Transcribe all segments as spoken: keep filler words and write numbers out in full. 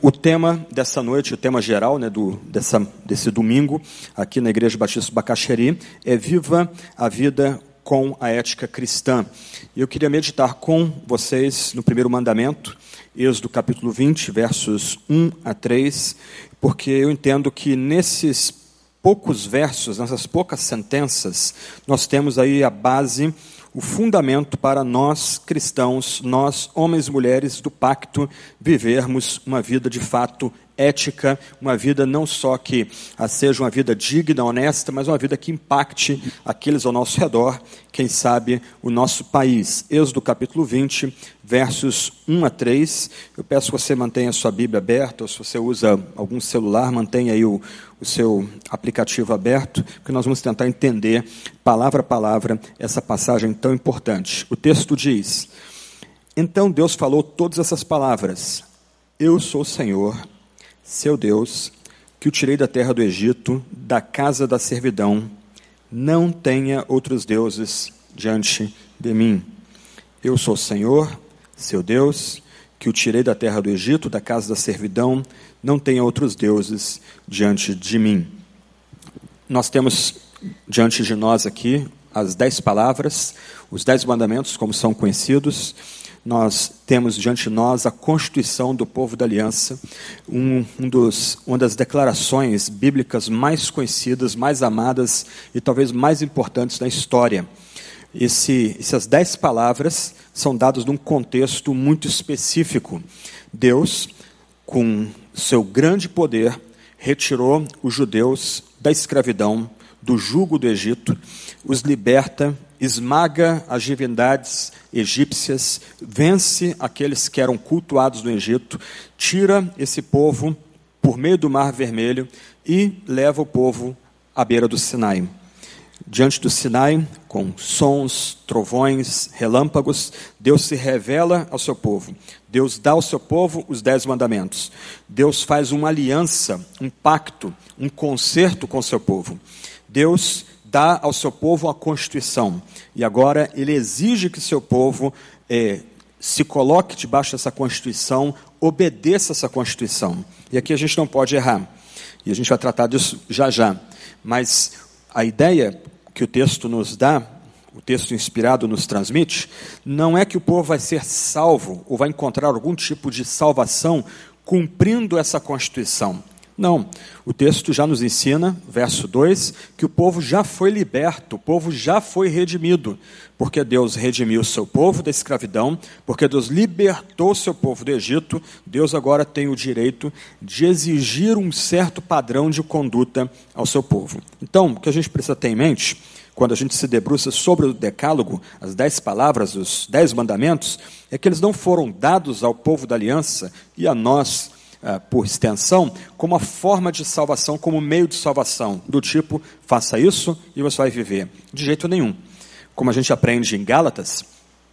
O tema dessa noite, o tema geral, né, do, dessa, desse domingo, aqui na Igreja Batista Bacaxeri, é Viva a Vida com a Ética Cristã. E eu queria meditar com vocês no primeiro mandamento, Êxodo capítulo vinte, versos um a três, porque eu entendo que nesses poucos versos, nessas poucas sentenças, nós temos aí a base, o fundamento para nós cristãos, nós homens e mulheres do pacto, vivermos uma vida de fato ética, uma vida não só que ah, seja uma vida digna, honesta, mas uma vida que impacte aqueles ao nosso redor, quem sabe o nosso país. Êxodo capítulo vinte, versos um a três. Eu peço que você mantenha a sua Bíblia aberta, ou se você usa algum celular, mantenha aí o, o seu aplicativo aberto, porque nós vamos tentar entender, palavra a palavra, essa passagem tão importante. O texto diz: Então Deus falou todas essas palavras: Eu sou o Senhor, seu Deus, que o tirei da terra do Egito, da casa da servidão. Não tenha outros deuses diante de mim. Eu sou o Senhor, seu Deus, que o tirei da terra do Egito, da casa da servidão. Não tenha outros deuses diante de mim. Nós temos diante de nós aqui as dez palavras, os dez mandamentos, como são conhecidos. Nós temos diante de nós a Constituição do Povo da Aliança, um, um dos, uma das declarações bíblicas mais conhecidas, mais amadas e talvez mais importantes da história. Esse, essas dez palavras são dadas num contexto muito específico. Deus, com seu grande poder, retirou os judeus da escravidão, do jugo do Egito, os liberta, esmaga as divindades egípcias, vence aqueles que eram cultuados no Egito, tira esse povo por meio do Mar Vermelho e leva o povo à beira do Sinai. Diante do Sinai, com sons, trovões, relâmpagos, Deus se revela ao seu povo. Deus dá ao seu povo os dez mandamentos. Deus faz uma aliança, um pacto, um concerto com o seu povo. Deus dá ao seu povo a Constituição. E agora ele exige que seu povo é, se coloque debaixo dessa Constituição, obedeça essa Constituição. E aqui a gente não pode errar. E a gente vai tratar disso já já. Mas a ideia que o texto nos dá, o texto inspirado nos transmite, não é que o povo vai ser salvo ou vai encontrar algum tipo de salvação cumprindo essa Constituição. Não, o texto já nos ensina, verso dois, que o povo já foi liberto, o povo já foi redimido, porque Deus redimiu o seu povo da escravidão, porque Deus libertou o seu povo do Egito, Deus agora tem o direito de exigir um certo padrão de conduta ao seu povo. Então, o que a gente precisa ter em mente, quando a gente se debruça sobre o decálogo, as dez palavras, os dez mandamentos, é que eles não foram dados ao povo da aliança e a nós, Uh, por extensão, como a forma de salvação, como meio de salvação, do tipo, faça isso e você vai viver. De jeito nenhum. Como a gente aprende em Gálatas,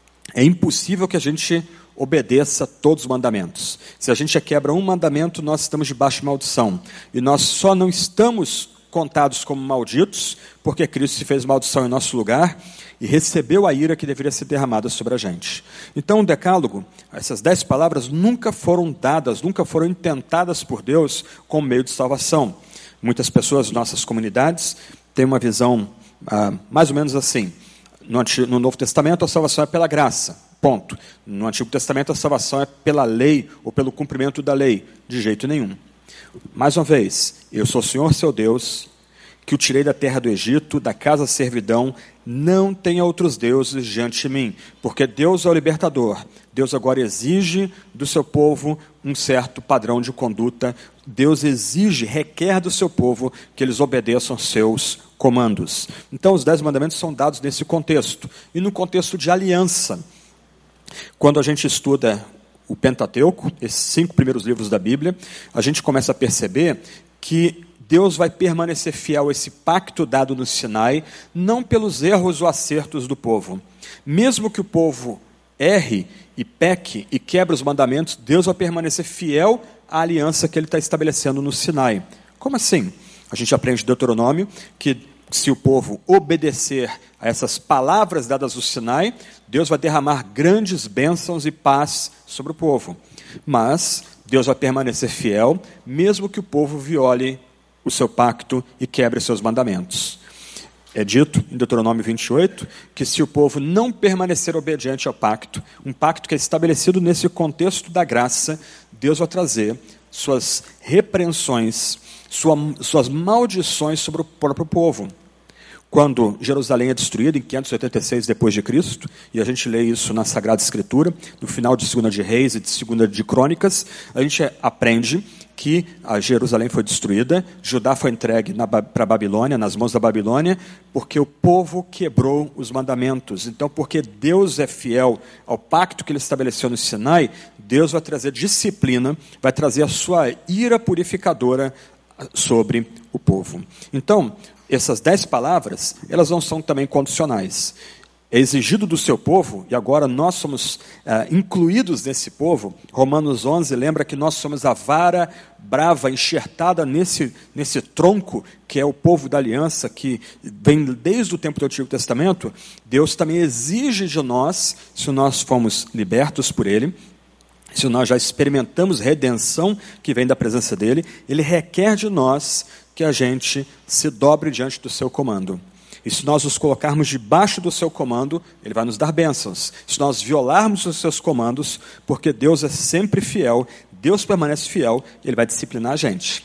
é impossível que a gente obedeça todos os mandamentos. Se a gente quebra um mandamento, nós estamos debaixo de maldição. E nós só não estamos contados como malditos, porque Cristo se fez maldição em nosso lugar e recebeu a ira que deveria ser derramada sobre a gente. Então o decálogo, essas dez palavras nunca foram dadas, nunca foram intentadas por Deus como meio de salvação. Muitas pessoas, nossas comunidades, têm uma visão ah, mais ou menos assim. No, Antigo, no Novo Testamento a salvação é pela graça, ponto. No Antigo Testamento a salvação é pela lei ou pelo cumprimento da lei, de jeito nenhum. Mais uma vez, eu sou o Senhor seu Deus, que o tirei da terra do Egito, da casa da servidão. Não tenha outros deuses diante de mim, porque Deus é o libertador. Deus agora exige do seu povo um certo padrão de conduta. Deus exige, requer do seu povo que eles obedeçam seus comandos. Então os dez mandamentos são dados nesse contexto, e no contexto de aliança. Quando a gente estuda o Pentateuco, esses cinco primeiros livros da Bíblia, a gente começa a perceber que Deus vai permanecer fiel a esse pacto dado no Sinai, não pelos erros ou acertos do povo. Mesmo que o povo erre e peque e quebre os mandamentos, Deus vai permanecer fiel à aliança que ele está estabelecendo no Sinai. Como assim? A gente aprende em Deuteronômio que se o povo obedecer a essas palavras dadas no Sinai, Deus vai derramar grandes bênçãos e paz sobre o povo. Mas Deus vai permanecer fiel, mesmo que o povo viole o seu pacto e quebre seus mandamentos. É dito em Deuteronômio vinte e oito que se o povo não permanecer obediente ao pacto, um pacto que é estabelecido nesse contexto da graça, Deus vai trazer suas repreensões, sua, suas maldições sobre o próprio povo. Quando Jerusalém é destruída em quinhentos e oitenta e seis depois de Cristo, e a gente lê isso na Sagrada Escritura, no final de Segunda de Reis e de Segunda de Crônicas, a gente aprende que a Jerusalém foi destruída, Judá foi entregue para a Babilônia, nas mãos da Babilônia, porque o povo quebrou os mandamentos. Então, porque Deus é fiel ao pacto que ele estabeleceu no Sinai, Deus vai trazer disciplina, vai trazer a sua ira purificadora sobre o povo. Então, essas dez palavras, elas não são também condicionais. É exigido do seu povo, e agora nós somos ah, incluídos nesse povo. Romanos onze lembra que nós somos a vara brava enxertada nesse, nesse tronco, que é o povo da aliança, que vem desde o tempo do Antigo Testamento. Deus também exige de nós, se nós fomos libertos por Ele, se nós já experimentamos redenção que vem da presença dEle, Ele requer de nós que a gente se dobre diante do seu comando. E se nós nos colocarmos debaixo do seu comando, Ele vai nos dar bênçãos. Se nós violarmos os seus comandos, porque Deus é sempre fiel, Deus permanece fiel, Ele vai disciplinar a gente.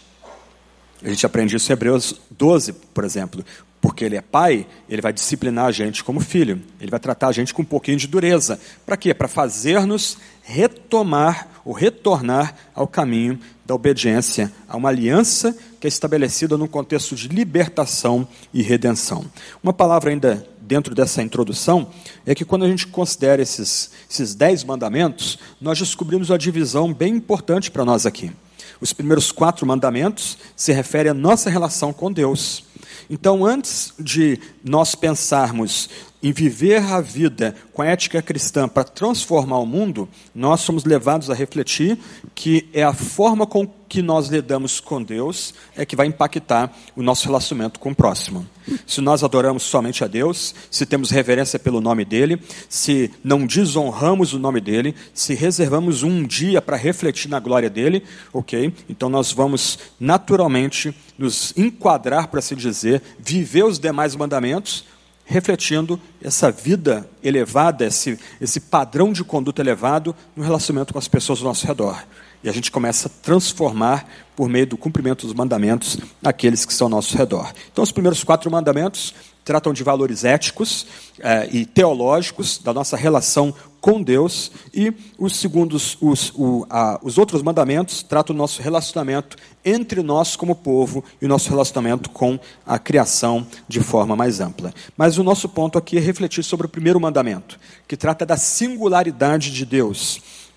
A gente aprende isso em Hebreus doze, por exemplo. Porque Ele é pai, Ele vai disciplinar a gente como filho. Ele vai tratar a gente com um pouquinho de dureza. Para quê? Para fazer-nos retomar ou retornar ao caminho da obediência, a uma aliança que é estabelecida num contexto de libertação e redenção. Uma palavra ainda dentro dessa introdução é que quando a gente considera esses, esses dez mandamentos, nós descobrimos uma divisão bem importante para nós aqui. Os primeiros quatro mandamentos se referem à nossa relação com Deus. Então, antes de nós pensarmos em viver a vida com a ética cristã para transformar o mundo, nós somos levados a refletir que é a forma com que nós lidamos com Deus é que vai impactar o nosso relacionamento com o próximo. Se nós adoramos somente a Deus, se temos reverência pelo nome dEle, se não desonramos o nome dEle, se reservamos um dia para refletir na glória dEle, ok? Então nós vamos naturalmente nos enquadrar, por assim dizer, viver os demais mandamentos, refletindo essa vida elevada, esse, esse padrão de conduta elevado no relacionamento com as pessoas ao nosso redor. E a gente começa a transformar, por meio do cumprimento dos mandamentos, aqueles que estão ao nosso redor. Então, os primeiros quatro mandamentos tratam de valores éticos eh, e teológicos da nossa relação com Deus, e os segundos, os, o, a, os outros mandamentos tratam do nosso relacionamento entre nós como povo e o nosso relacionamento com a criação de forma mais ampla. Mas o nosso ponto aqui é refletir sobre o primeiro mandamento, que trata da singularidade de Deus.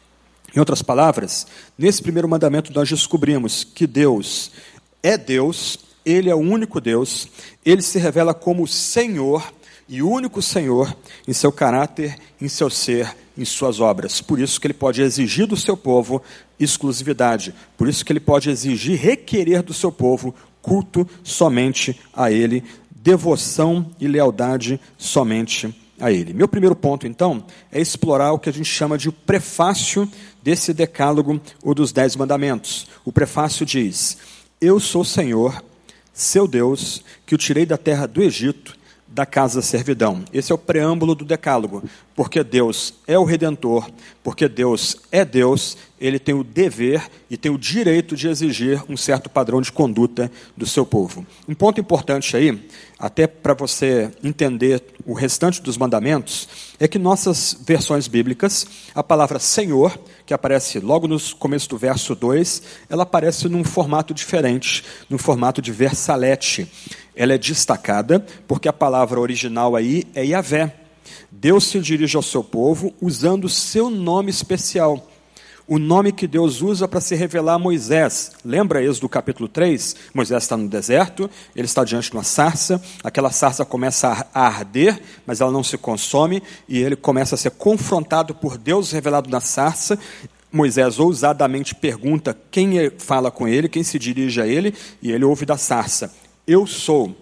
Em outras palavras, nesse primeiro mandamento nós descobrimos que Deus é Deus, Ele é o único Deus, Ele se revela como Senhor e único Senhor em seu caráter, em seu ser, em suas obras. Por isso que Ele pode exigir do seu povo exclusividade, por isso que Ele pode exigir, requerer do seu povo culto somente a Ele, devoção e lealdade somente a Ele. Meu primeiro ponto, então, é explorar o que a gente chama de o prefácio desse decálogo ou dos dez mandamentos. O prefácio diz: eu sou o Senhor, seu Deus, que o tirei da terra do Egito, da casa da servidão. Esse é o preâmbulo do decálogo, porque Deus é o Redentor, porque Deus é Deus, Ele tem o dever e tem o direito de exigir um certo padrão de conduta do seu povo. Um ponto importante aí, até para você entender o restante dos mandamentos, é que nossas versões bíblicas, a palavra Senhor, que aparece logo no começo do verso dois, ela aparece num formato diferente, num formato de versalete. Ela é destacada porque a palavra original aí é Yahvé. Deus se dirige ao seu povo usando o seu nome especial. O nome que Deus usa para se revelar a Moisés. Lembra Êxodo capítulo três? Moisés está no deserto, ele está diante de uma sarça, aquela sarça começa a arder, mas ela não se consome, e ele começa a ser confrontado por Deus revelado na sarça. Moisés ousadamente pergunta quem fala com ele, quem se dirige a ele, e ele ouve da sarça: eu sou.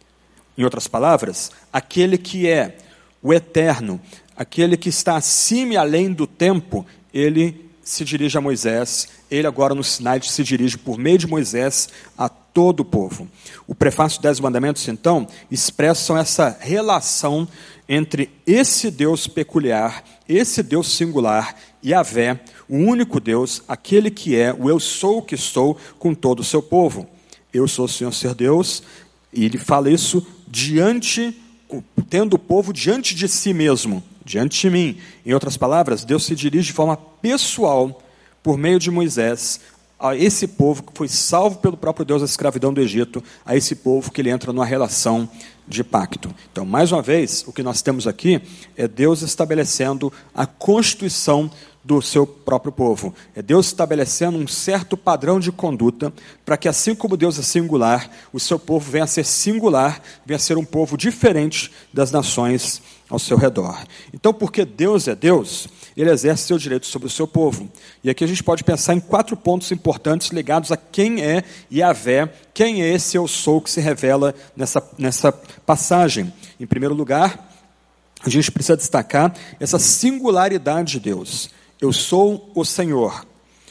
Em outras palavras, aquele que é o eterno, aquele que está acima e além do tempo, ele se dirige a Moisés, ele agora no Sinai se dirige por meio de Moisés a todo o povo. O prefácio dos Dez Mandamentos, então, expressam essa relação entre esse Deus peculiar, esse Deus singular, Yahvé, o único Deus, aquele que é o eu sou o que sou com todo o seu povo. Eu sou o Senhor ser Deus, e ele fala isso diante, tendo o povo diante de si mesmo, diante de mim. Em outras palavras, Deus se dirige de forma pessoal, por meio de Moisés, a esse povo que foi salvo pelo próprio Deus da escravidão do Egito, a esse povo que ele entra numa relação de pacto. Então, mais uma vez, o que nós temos aqui é Deus estabelecendo a constituição do seu próprio povo. É Deus estabelecendo um certo padrão de conduta para que, assim como Deus é singular, o seu povo venha a ser singular, venha a ser um povo diferente das nações ao seu redor. Então, porque Deus é Deus, ele exerce seu direito sobre o seu povo. E aqui a gente pode pensar em quatro pontos importantes ligados a quem é Yahvé, quem é esse eu sou que se revela nessa, nessa passagem. Em primeiro lugar, a gente precisa destacar essa singularidade de Deus. Eu sou o Senhor.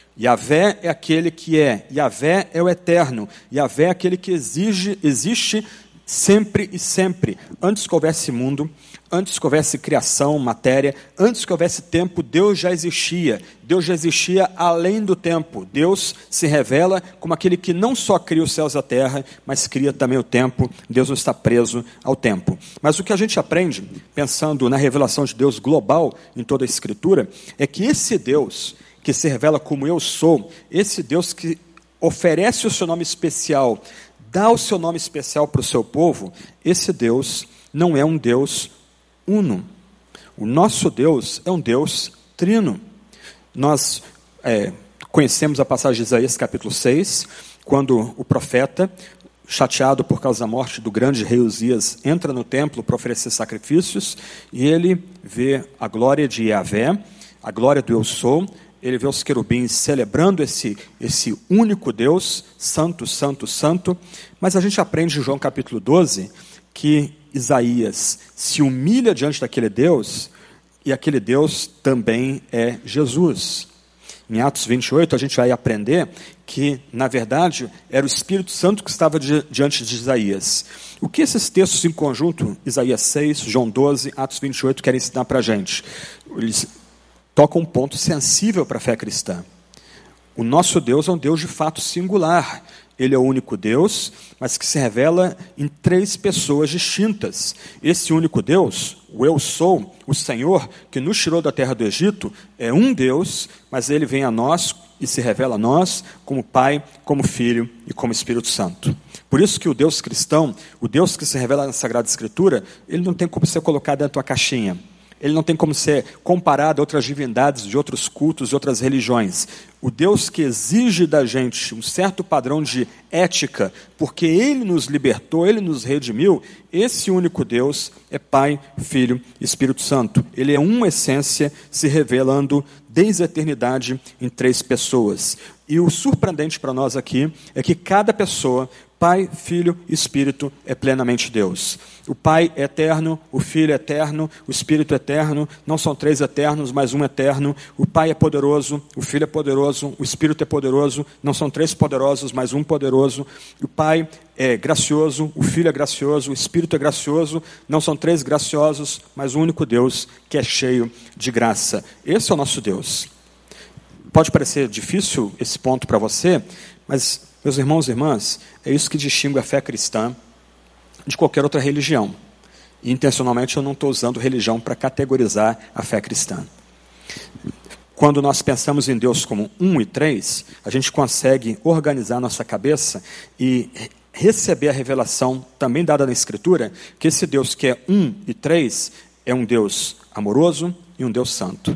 Yahvé é aquele que é. Yahvé é o eterno. Yahvé é aquele que exige, existe sempre e sempre. Antes que houvesse mundo, antes que houvesse criação, matéria, antes que houvesse tempo, Deus já existia. Deus já existia além do tempo. Deus se revela como aquele que não só cria os céus e a terra, mas cria também o tempo. Deus não está preso ao tempo. Mas o que a gente aprende, pensando na revelação de Deus global em toda a Escritura, é que esse Deus que se revela como eu sou, esse Deus que oferece o seu nome especial, dá o seu nome especial para o seu povo, esse Deus não é um Deus uno. O nosso Deus é um Deus trino. Nós é, conhecemos a passagem de Isaías capítulo seis, quando o profeta, chateado por causa da morte do grande rei Uzias, entra no templo para oferecer sacrifícios, e ele vê a glória de Yahvé, a glória do eu sou. Ele vê os querubins celebrando esse, esse único Deus, santo, santo, santo. Mas a gente aprende em João capítulo doze que Isaías se humilha diante daquele Deus, e aquele Deus também é Jesus. Em Atos vinte e oito a gente vai aprender que, na verdade, era o Espírito Santo que estava di- diante de Isaías. O que esses textos em conjunto, Isaías seis, João doze, Atos vinte e oito, querem ensinar para a gente? Eles toca um ponto sensível para a fé cristã. O nosso Deus é um Deus de fato singular. Ele é o único Deus, mas que se revela em três pessoas distintas. Esse único Deus, o eu sou, o Senhor, que nos tirou da terra do Egito, é um Deus, mas ele vem a nós e se revela a nós como Pai, como Filho e como Espírito Santo. Por isso que o Deus cristão, o Deus que se revela na Sagrada Escritura, ele não tem como ser colocado dentro de uma caixinha. Ele não tem como ser comparado a outras divindades de outros cultos, de outras religiões. O Deus que exige da gente um certo padrão de ética, porque Ele nos libertou, Ele nos redimiu, esse único Deus é Pai, Filho e Espírito Santo. Ele é uma essência se revelando desde a eternidade em três pessoas. E o surpreendente para nós aqui é que cada pessoa, Pai, Filho e Espírito, é plenamente Deus. O Pai é eterno, o Filho é eterno, o Espírito é eterno, não são três eternos, mas um eterno. O Pai é poderoso, o Filho é poderoso, o Espírito é poderoso, não são três poderosos, mas um poderoso. O Pai é gracioso, o Filho é gracioso, o Espírito é gracioso, não são três graciosos, mas um único Deus que é cheio de graça. Esse é o nosso Deus. Pode parecer difícil esse ponto para você, mas, meus irmãos e irmãs, é isso que distingue a fé cristã de qualquer outra religião. E, intencionalmente, eu não estou usando religião para categorizar a fé cristã. Quando nós pensamos em Deus como um e três, a gente consegue organizar nossa cabeça e receber a revelação, também dada na Escritura, que esse Deus que é um e três é um Deus amoroso e um Deus santo.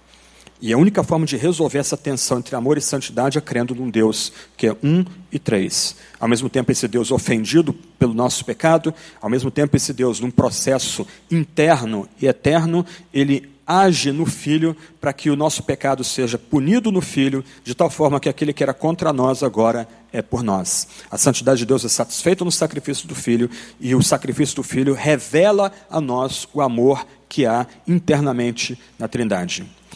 E a única forma de resolver essa tensão entre amor e santidade é crendo num Deus que é um e três. Ao mesmo tempo, esse Deus ofendido pelo nosso pecado, ao mesmo tempo, esse Deus, num processo interno e eterno, ele age no Filho para que o nosso pecado seja punido no Filho, de tal forma que aquele que era contra nós agora é por nós. A santidade de Deus é satisfeita no sacrifício do Filho, e o sacrifício do Filho revela a nós o amor que há internamente na Trindade.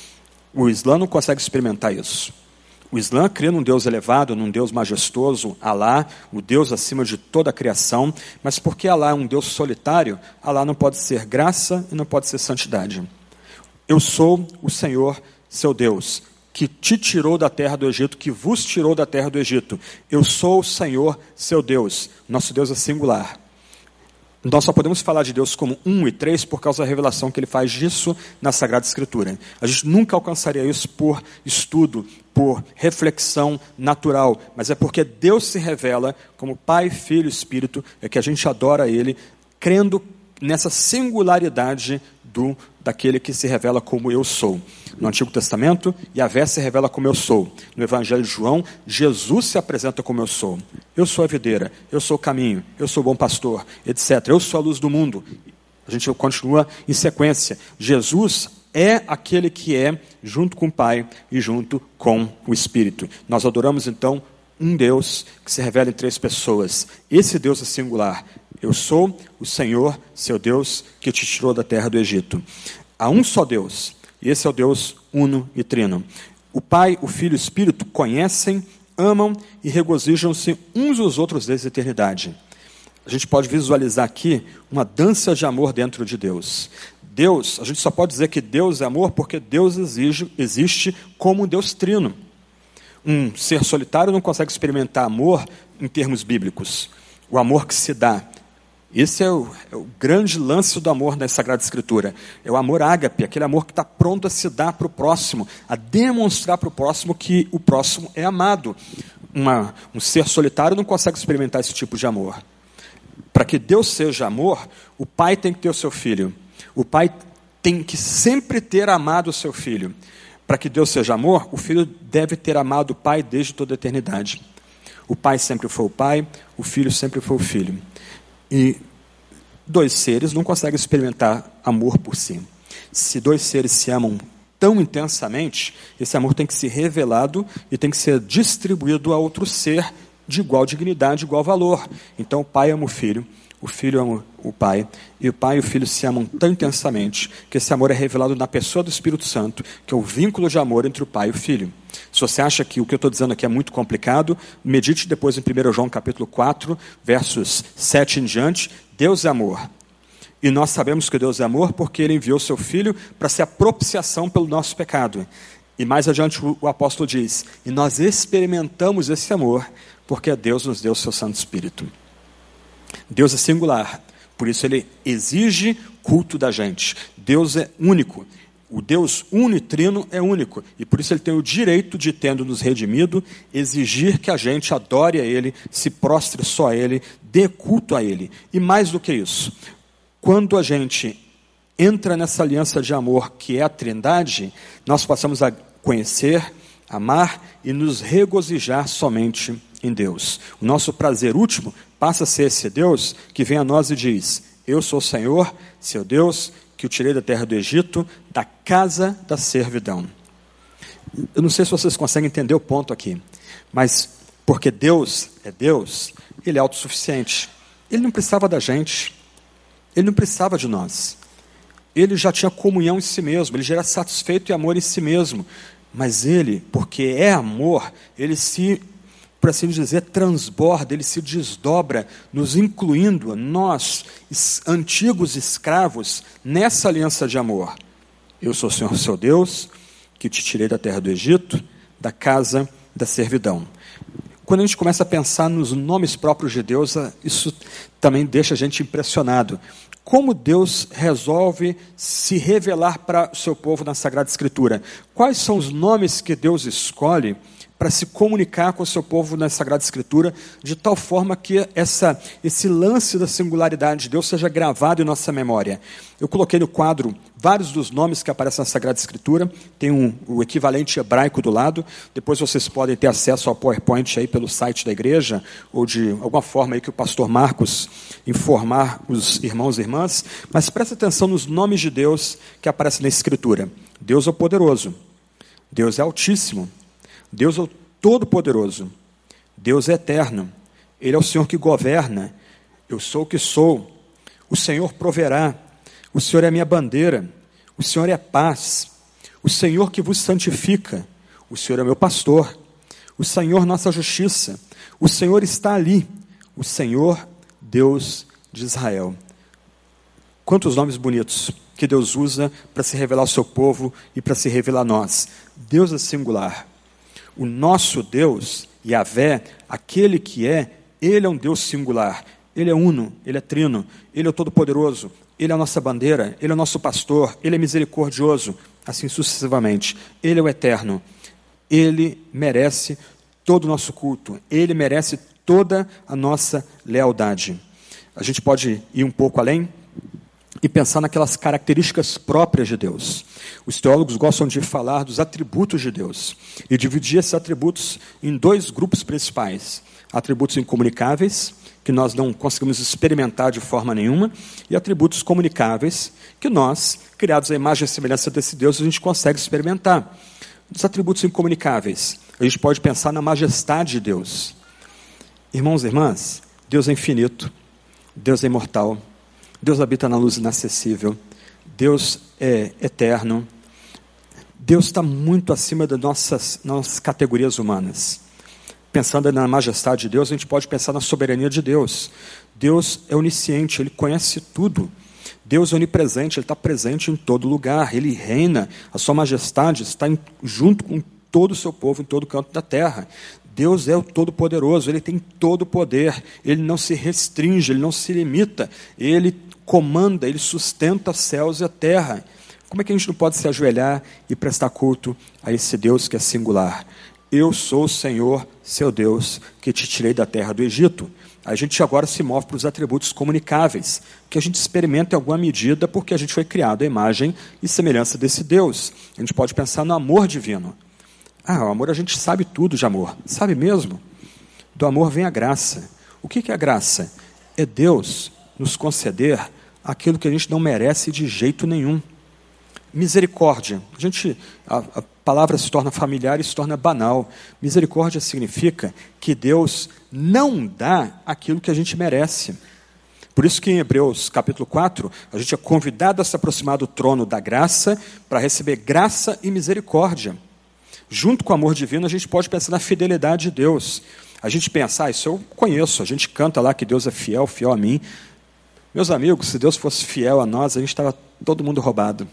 O Islã não consegue experimentar isso. O Islã crê num Deus elevado, num Deus majestoso, Alá, o Deus acima de toda a criação, mas porque Alá é um Deus solitário, Alá não pode ser graça e não pode ser santidade. Eu sou o Senhor, seu Deus, que te tirou da terra do Egito, que vos tirou da terra do Egito. Eu sou o Senhor, seu Deus. Nosso Deus é singular. Nós só podemos falar de Deus como um e três por causa da revelação que ele faz disso na Sagrada Escritura. A gente nunca alcançaria isso por estudo, por reflexão natural, mas é porque Deus se revela como Pai, Filho e Espírito, é que a gente adora Ele, crendo nessa singularidade do, daquele que se revela como eu sou. No Antigo Testamento, Yahvé se revela como eu sou. No Evangelho de João, Jesus se apresenta como eu sou. Eu sou a videira, eu sou o caminho, eu sou o bom pastor, etcétera. Eu sou a luz do mundo. A gente continua em sequência. Jesus é aquele que é junto com o Pai e junto com o Espírito. Nós adoramos, então, um Deus que se revela em três pessoas. Esse Deus é singular. Eu sou o Senhor, seu Deus, que te tirou da terra do Egito. Há um só Deus. E esse é o Deus uno e trino. O Pai, o Filho e o Espírito conhecem, amam e regozijam-se uns aos outros desde a eternidade. A gente pode visualizar aqui uma dança de amor dentro de Deus. Deus, a gente só pode dizer que Deus é amor porque Deus exige, existe como um Deus trino. Um ser solitário não consegue experimentar amor em termos bíblicos. O amor que se dá. Esse é o, é o grande lance do amor na Sagrada Escritura. É o amor ágape, aquele amor que está pronto a se dar para o próximo, a demonstrar para o próximo que o próximo é amado. Uma, um ser solitário não consegue experimentar esse tipo de amor. Para que Deus seja amor, o pai tem que ter o seu filho. O pai tem que sempre ter amado o seu filho. Para que Deus seja amor, o filho deve ter amado o pai desde toda a eternidade. O pai sempre foi o pai, o filho sempre foi o filho. E dois seres não conseguem experimentar amor por si. Se dois seres se amam tão intensamente, esse amor tem que ser revelado e tem que ser distribuído a outro ser de igual dignidade, igual valor. Então o pai ama o filho, o filho ama o pai, e o pai e o filho se amam tão intensamente que esse amor é revelado na pessoa do Espírito Santo, que é o vínculo de amor entre o pai e o filho. Se você acha que o que eu estou dizendo aqui é muito complicado, medite depois em primeiro João capítulo quatro, versos sete em diante. Deus é amor. E nós sabemos que Deus é amor porque Ele enviou seu Filho para ser a propiciação pelo nosso pecado. E mais adiante o, o apóstolo diz, e nós experimentamos esse amor porque Deus nos deu o seu Santo Espírito. Deus é singular, por isso Ele exige culto da gente. Deus é único. O Deus unitrino é único, e por isso Ele tem o direito de, tendo nos redimido, exigir que a gente adore a Ele, se prostre só a Ele, dê culto a Ele. E mais do que isso, quando a gente entra nessa aliança de amor que é a Trindade, nós passamos a conhecer, amar e nos regozijar somente em Deus. O nosso prazer último passa a ser esse Deus que vem a nós e diz, eu sou o Senhor, seu Deus, que o tirei da terra do Egito, da casa da servidão. Eu não sei se vocês conseguem entender o ponto aqui, mas porque Deus é Deus, Ele é autossuficiente. Ele não precisava da gente, Ele não precisava de nós. Ele já tinha comunhão em si mesmo, Ele já era satisfeito e amor em si mesmo. Mas Ele, porque é amor, Ele se, por assim dizer, transborda, Ele se desdobra, nos incluindo, nós, antigos escravos, nessa aliança de amor. Eu sou o Senhor, seu Deus, que te tirei da terra do Egito, da casa da servidão. Quando a gente começa a pensar nos nomes próprios de Deus, isso também deixa a gente impressionado. Como Deus resolve se revelar para o seu povo na Sagrada Escritura? Quais são os nomes que Deus escolhe para se comunicar com o seu povo na Sagrada Escritura, de tal forma que essa, esse lance da singularidade de Deus seja gravado em nossa memória? Eu coloquei no quadro vários dos nomes que aparecem na Sagrada Escritura, tem um, o equivalente hebraico do lado, depois vocês podem ter acesso ao PowerPoint aí pelo site da igreja, ou de alguma forma aí que o pastor Marcos informar os irmãos e irmãs, mas presta atenção nos nomes de Deus que aparecem na Escritura. Deus é o poderoso, Deus é altíssimo, Deus é o todo-poderoso, Deus é eterno, Ele é o Senhor que governa, eu sou o que sou, o Senhor proverá, o Senhor é a minha bandeira, o Senhor é paz, o Senhor que vos santifica, o Senhor é meu pastor, o Senhor nossa justiça, o Senhor está ali, o Senhor Deus de Israel. Quantos nomes bonitos que Deus usa para se revelar ao seu povo e para se revelar a nós. Deus é singular. O nosso Deus, Yahvé, aquele que é, Ele é um Deus singular. Ele é uno, Ele é trino, Ele é o todo-poderoso, Ele é a nossa bandeira, Ele é o nosso pastor, Ele é misericordioso, assim sucessivamente. Ele é o eterno. Ele merece todo o nosso culto. Ele merece toda a nossa lealdade. A gente pode ir um pouco além e pensar naquelas características próprias de Deus. Os teólogos gostam de falar dos atributos de Deus e dividir esses atributos em dois grupos principais. Atributos incomunicáveis, que nós não conseguimos experimentar de forma nenhuma, e atributos comunicáveis, que nós, criados à imagem e semelhança desse Deus, a gente consegue experimentar. Os atributos incomunicáveis, a gente pode pensar na majestade de Deus. Irmãos e irmãs, Deus é infinito, Deus é imortal, Deus habita na luz inacessível, Deus é eterno, Deus está muito acima das nossas, nossas categorias humanas. Pensando na majestade de Deus, a gente pode pensar na soberania de Deus. Deus é onisciente, Ele conhece tudo. Deus é onipresente, Ele está presente em todo lugar, Ele reina, a sua majestade está em, junto com todo o seu povo, em todo canto da terra. Deus é o Todo-Poderoso, Ele tem todo o poder, Ele não se restringe, Ele não se limita, Ele comanda, Ele sustenta os céus e a terra. Como é que a gente não pode se ajoelhar e prestar culto a esse Deus que é singular? Eu sou o Senhor, seu Deus, que te tirei da terra do Egito. A gente agora se move para os atributos comunicáveis, que a gente experimenta em alguma medida porque a gente foi criado à imagem e semelhança desse Deus. A gente pode pensar no amor divino. Ah, o amor, a gente sabe tudo de amor. Sabe mesmo? Do amor vem a graça. O que é a graça? É Deus nos conceder aquilo que a gente não merece de jeito nenhum. Misericórdia. A, gente, a, a palavra se torna familiar e se torna banal. Misericórdia significa que Deus não dá aquilo que a gente merece. Por isso que em Hebreus capítulo quatro, a gente é convidado a se aproximar do trono da graça para receber graça e misericórdia. Junto com o amor divino, a gente pode pensar na fidelidade de Deus. A gente pensa, ah, isso eu conheço, a gente canta lá que Deus é fiel, fiel a mim. Meus amigos, se Deus fosse fiel a nós, a gente estava todo mundo roubado.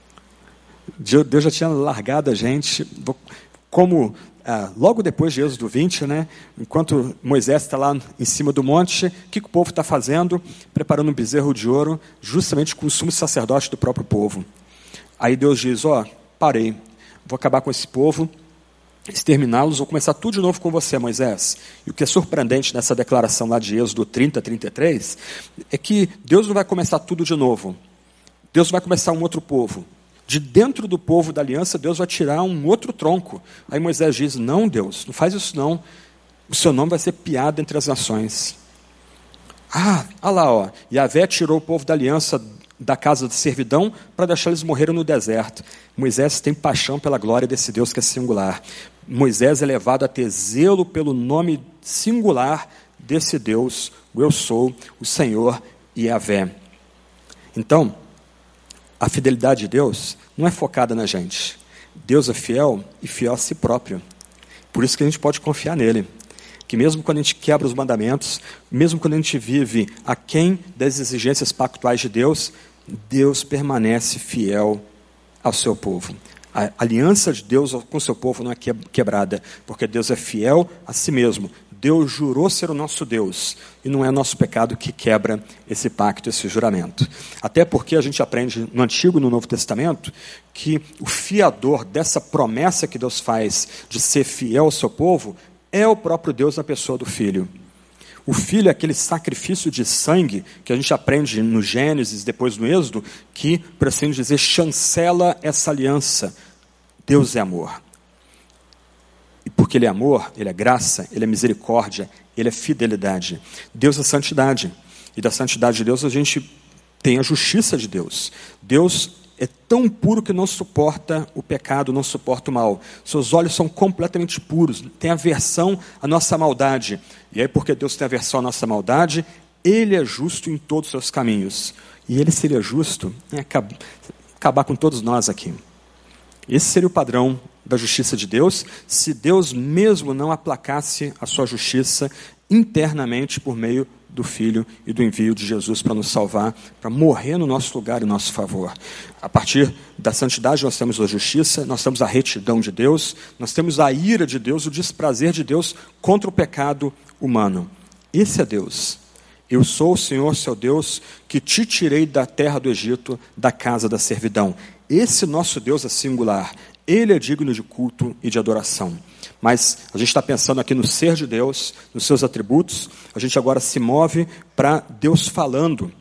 Deus já tinha largado a gente, como ah, logo depois de Êxodo vinte, né, enquanto Moisés está lá em cima do monte, o que, que o povo está fazendo? Preparando um bezerro de ouro, justamente com o sumo sacerdote do próprio povo. Aí Deus diz, ó, oh, parei. Vou acabar com esse povo, exterminá-los, vou começar tudo de novo com você, Moisés. E o que é surpreendente nessa declaração lá de Êxodo trinta, trinta e três, é que Deus não vai começar tudo de novo. Deus vai começar um outro povo. De dentro do povo da aliança, Deus vai tirar um outro tronco. Aí Moisés diz, não, Deus, não faz isso não. O seu nome vai ser piada entre as nações. Ah, olha lá, ó. Yahvé tirou o povo da aliança da casa de servidão para deixar eles morrerem no deserto. Moisés tem paixão pela glória desse Deus que é singular. Moisés é levado a ter zelo pelo nome singular desse Deus, o Eu Sou, o Senhor Yahvé. Então, a fidelidade de Deus não é focada na gente. Deus é fiel e fiel a si próprio. Por isso que a gente pode confiar nele. Que mesmo quando a gente quebra os mandamentos, mesmo quando a gente vive aquém das exigências pactuais de Deus, Deus permanece fiel ao seu povo. A aliança de Deus com o seu povo não é quebrada, porque Deus é fiel a si mesmo. Deus jurou ser o nosso Deus, e não é nosso pecado que quebra esse pacto, esse juramento. Até porque a gente aprende no Antigo e no Novo Testamento que o fiador dessa promessa que Deus faz de ser fiel ao seu povo é o próprio Deus na pessoa do Filho. O Filho é aquele sacrifício de sangue que a gente aprende no Gênesis, depois no Êxodo, que, por assim dizer, chancela essa aliança. Deus é amor. E porque Ele é amor, Ele é graça, Ele é misericórdia, Ele é fidelidade. Deus é santidade. E da santidade de Deus a gente tem a justiça de Deus. Deus é tão puro que não suporta o pecado, não suporta o mal. Seus olhos são completamente puros, tem aversão à nossa maldade. E aí, porque Deus tem aversão à nossa maldade, Ele é justo em todos os seus caminhos. E Ele seria justo em acabar com todos nós aqui. Esse seria o padrão da justiça de Deus, se Deus mesmo não aplacasse a sua justiça internamente por meio do Filho e do envio de Jesus para nos salvar, para morrer no nosso lugar e em nosso favor. A partir da santidade nós temos a justiça, nós temos a retidão de Deus, nós temos a ira de Deus, o desprazer de Deus contra o pecado humano. Esse é Deus. Eu sou o Senhor, seu Deus, que te tirei da terra do Egito, da casa da servidão. Esse nosso Deus é singular. Ele é digno de culto e de adoração. Mas a gente está pensando aqui no ser de Deus, nos seus atributos. A gente agora se move para Deus falando.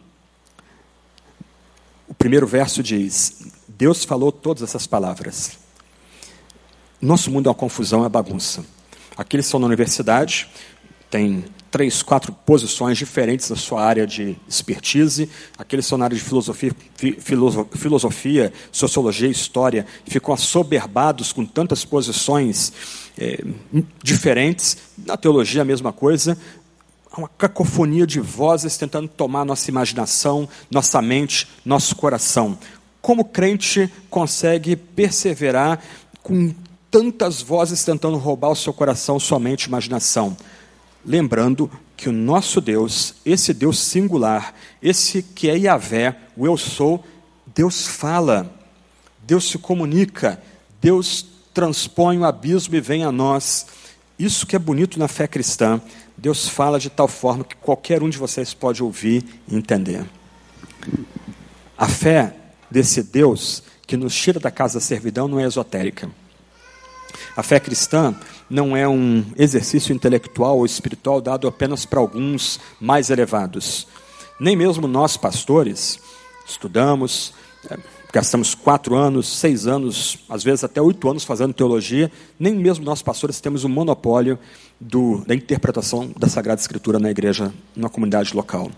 O primeiro verso diz: Deus falou todas essas palavras. Nosso mundo é uma confusão, é uma bagunça. Aqueles que estão na universidade, tem três, quatro posições diferentes na sua área de expertise. Aqueles que estão na área de filosofia, filosofia, sociologia, história, ficam assoberbados com tantas posições é, diferentes. Na teologia, a mesma coisa. Há uma cacofonia de vozes tentando tomar nossa imaginação, nossa mente, nosso coração. Como crente consegue perseverar com tantas vozes tentando roubar o seu coração, sua mente, imaginação? Lembrando que o nosso Deus, esse Deus singular, esse que é Yahvé, o eu sou, Deus fala, Deus se comunica, Deus transpõe o abismo e vem a nós. Isso que é bonito na fé cristã, Deus fala de tal forma que qualquer um de vocês pode ouvir e entender. A fé desse Deus que nos tira da casa da servidão não é esotérica. A fé cristã não é um exercício intelectual ou espiritual dado apenas para alguns mais elevados. Nem mesmo nós, pastores, estudamos, gastamos quatro anos, seis anos, às vezes até oito anos fazendo teologia. Nem mesmo nós, pastores, temos um monopólio do, da interpretação da Sagrada Escritura na igreja, na comunidade local.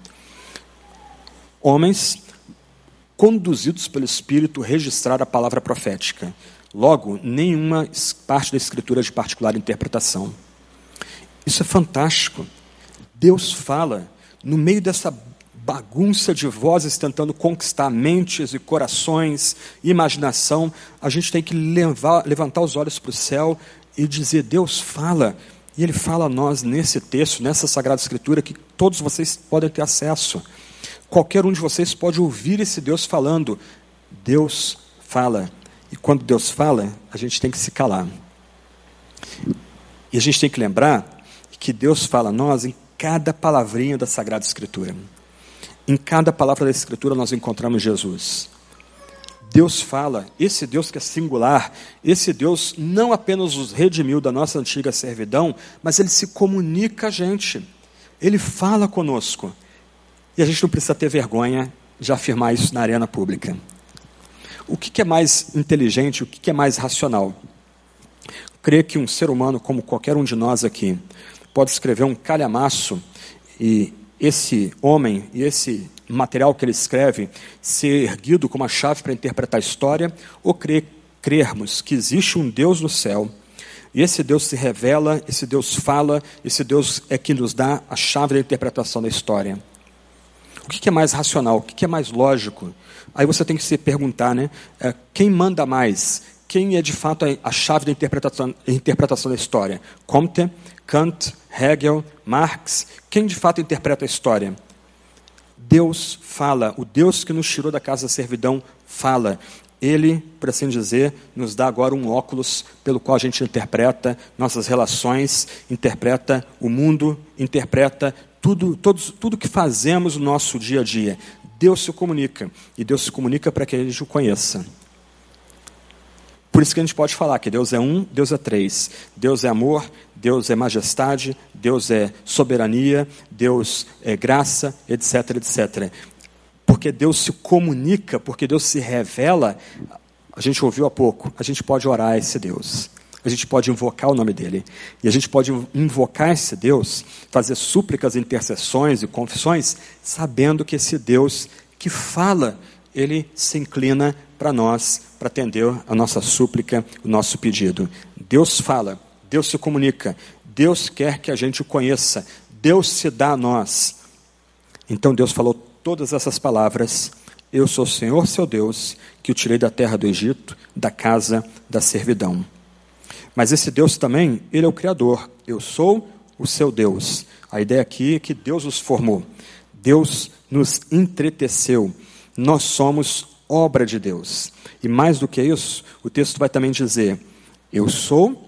Homens conduzidos pelo Espírito registrar a palavra profética. Logo, nenhuma parte da Escritura é de particular interpretação. Isso é fantástico. Deus fala no meio dessa bagunça de vozes tentando conquistar mentes e corações, imaginação. A gente tem que levar, levantar os olhos para o céu e dizer: Deus fala. E Ele fala a nós nesse texto, nessa Sagrada Escritura, que todos vocês podem ter acesso. Qualquer um de vocês pode ouvir esse Deus falando. Deus fala. E quando Deus fala, a gente tem que se calar. E a gente tem que lembrar que Deus fala a nós em cada palavrinha da Sagrada Escritura. Em cada palavra da Escritura nós encontramos Jesus. Deus fala, esse Deus que é singular, esse Deus não apenas nos redimiu da nossa antiga servidão, mas Ele se comunica a gente. Ele fala conosco. E a gente não precisa ter vergonha de afirmar isso na arena pública. O que é mais inteligente, o que é mais racional? Creio que um ser humano, como qualquer um de nós aqui, pode escrever um calhamaço e esse homem e esse material que ele escreve ser erguido como a chave para interpretar a história, ou crer, crermos que existe um Deus no céu, e esse Deus se revela, esse Deus fala, esse Deus é que nos dá a chave da interpretação da história. O que é mais racional? O que é mais lógico? Aí você tem que se perguntar, né? É, quem manda mais? Quem é de fato a chave da interpretação, interpretação da história? Comte, Kant, Hegel, Marx? Quem de fato interpreta a história? Deus fala. O Deus que nos tirou da casa da servidão fala. Ele, por assim dizer, nos dá agora um óculos pelo qual a gente interpreta nossas relações, interpreta o mundo, interpreta tudo, todos, tudo que fazemos no nosso dia a dia. Deus se comunica, e Deus se comunica para que a gente o conheça. Por isso que a gente pode falar que Deus é um, Deus é três. Deus é amor, Deus é majestade, Deus é soberania, Deus é graça, etc, etcétera. Porque Deus se comunica, porque Deus se revela, a gente ouviu há pouco, a gente pode orar a esse Deus. A gente pode invocar o nome dele. E a gente pode invocar esse Deus, fazer súplicas, intercessões e confissões, sabendo que esse Deus que fala, ele se inclina para nós, para atender a nossa súplica, o nosso pedido. Deus fala, Deus se comunica, Deus quer que a gente o conheça, Deus se dá a nós. Então Deus falou todas essas palavras Eu sou o Senhor, seu Deus, que o tirei da terra do Egito, da casa da servidão. Mas esse Deus também, ele é o Criador. Eu sou o seu Deus. A ideia aqui é que Deus os formou. Deus nos entreteceu. Nós somos obra de Deus. E mais do que isso, o texto vai também dizer: eu sou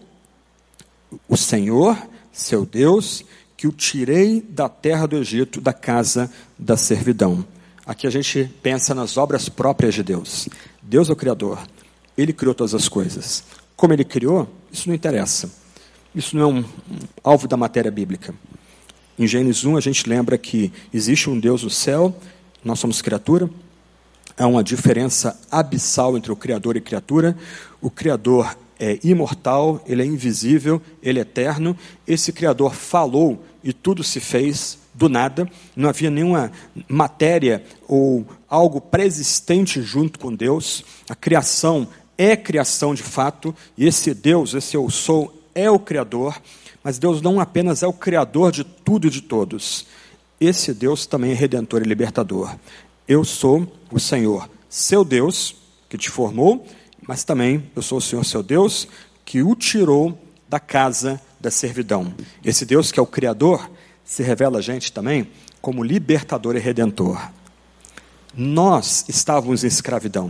o Senhor, seu Deus, que o tirei da terra do Egito, da casa da servidão. Aqui a gente pensa nas obras próprias de Deus. Deus é o Criador. Ele criou todas as coisas. Como Ele criou, isso não interessa. Isso não é um, um alvo da matéria bíblica. Em Gênesis um, a gente lembra que existe um Deus no céu, nós somos criatura. Há uma diferença abissal entre o Criador e criatura. O Criador é imortal, Ele é invisível, Ele é eterno. Esse Criador falou e tudo se fez do nada. Não havia nenhuma matéria ou algo pré-existente junto com Deus. A criação é criação de fato, e esse Deus, esse eu sou, é o Criador. Mas Deus não apenas é o Criador de tudo e de todos. Esse Deus também é Redentor e Libertador. Eu sou o Senhor, seu Deus, que te formou, mas também eu sou o Senhor, seu Deus, que o tirou da casa da servidão. Esse Deus que é o Criador, se revela a gente também como libertador e redentor. Nós estávamos em escravidão.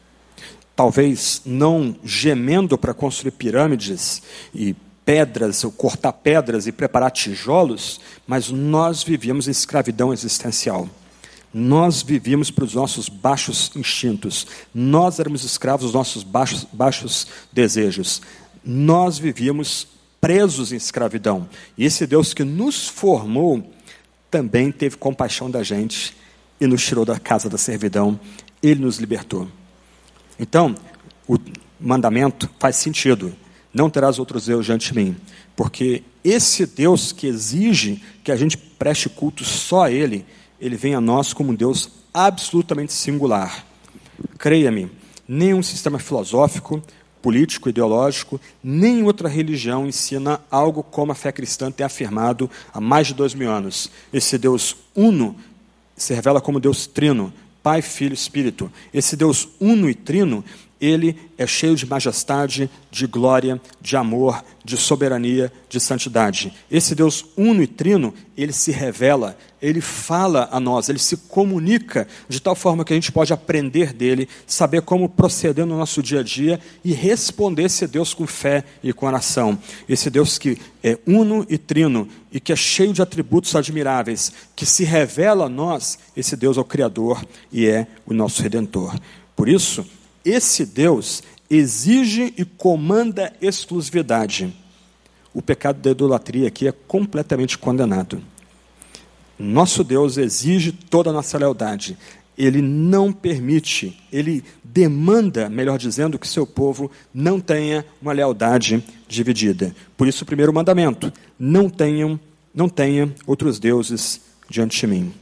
Talvez não gemendo para construir pirâmides e pedras, ou cortar pedras e preparar tijolos, mas nós vivíamos em escravidão existencial. Nós vivíamos para os nossos baixos instintos. Nós éramos escravos dos nossos baixos, baixos desejos. Nós vivíamos presos em escravidão. E esse Deus que nos formou também teve compaixão da gente e nos tirou da casa da servidão. Ele nos libertou. Então, o mandamento faz sentido. Não terás outros deuses diante de mim. Porque esse Deus que exige que a gente preste culto só a Ele, Ele vem a nós como um Deus absolutamente singular. Creia-me, nenhum sistema filosófico, político, ideológico, nem outra religião ensina algo como a fé cristã tem afirmado há mais de dois mil anos. Esse Deus uno se revela como Deus trino, Pai, Filho e Espírito. Esse Deus uno e trino, Ele é cheio de majestade, de glória, de amor, de soberania, de santidade. Esse Deus uno e trino, Ele se revela, Ele fala a nós, Ele se comunica de tal forma que a gente pode aprender dEle, saber como proceder no nosso dia a dia e responder esse Deus com fé e com oração. Esse Deus que é uno e trino e que é cheio de atributos admiráveis, que se revela a nós, esse Deus é o Criador e é o nosso Redentor. Por isso, esse Deus exige e comanda exclusividade. O pecado da idolatria aqui é completamente condenado. Nosso Deus exige toda a nossa lealdade. Ele não permite, ele demanda, melhor dizendo, que seu povo não tenha uma lealdade dividida. Por isso o primeiro mandamento: não tenham, não tenha outros deuses diante de mim.